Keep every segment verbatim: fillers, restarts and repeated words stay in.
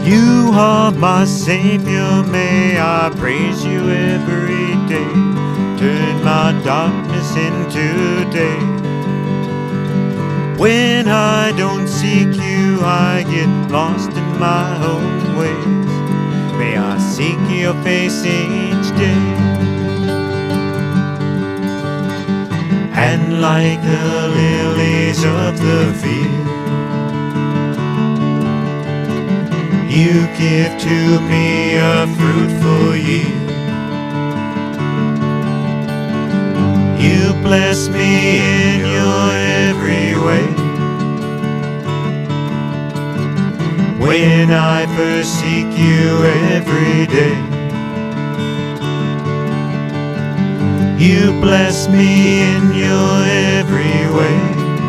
You are my Savior, may I praise you every day. Turn my darkness into day. When I don't seek you, I get lost in my own ways. May I seek your face each day. And like the lilies of the field, you give to me a fruitful yield. You bless me in your every way. When I first seek you every day, you bless me in your every way.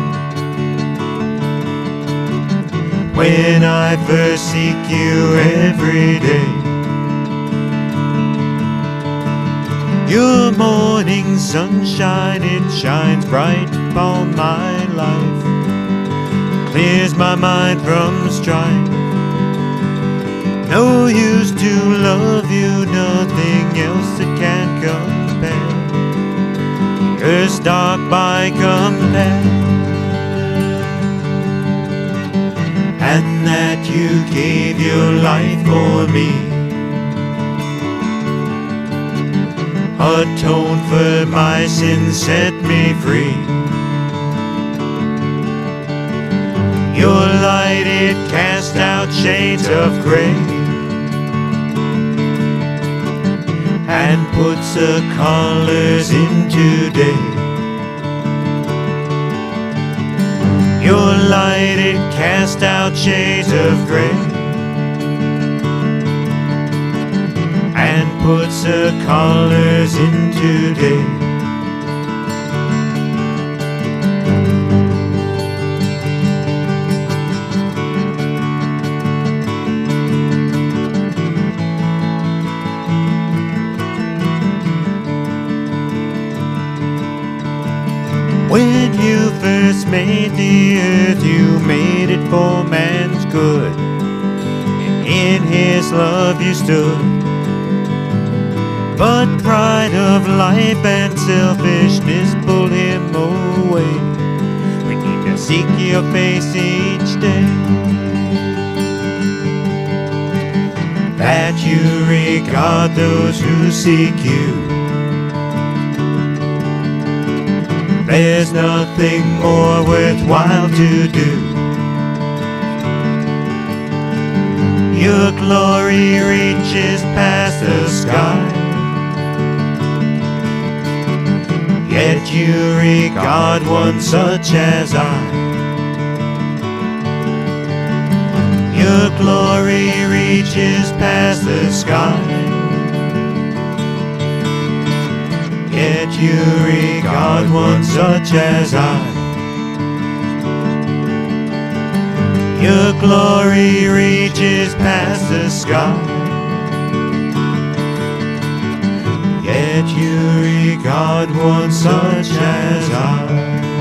When I first seek you every day, your morning sunshine, it shines bright upon my life, clears my mind from strife. No use to love you, nothing else that can compare. Earth's dark by compare, and that you gave your life for me, atoned for my sins, set me free. Your light, it cast out shades of gray, and puts the colors into day. Your light, it cast out shades of gray, and puts the colors into day. When you first made the earth, you made it for man's good, and in his love you stood. But pride of life and selfishness pulled him away. We need to seek your face each day, that you regard those who seek you. There's nothing more worthwhile to do. Your glory reaches past the sky, yet you regard one such as I. Your glory reaches past the sky, yet you regard one such as I. Your glory reaches past the sky, yet you regard one such as I.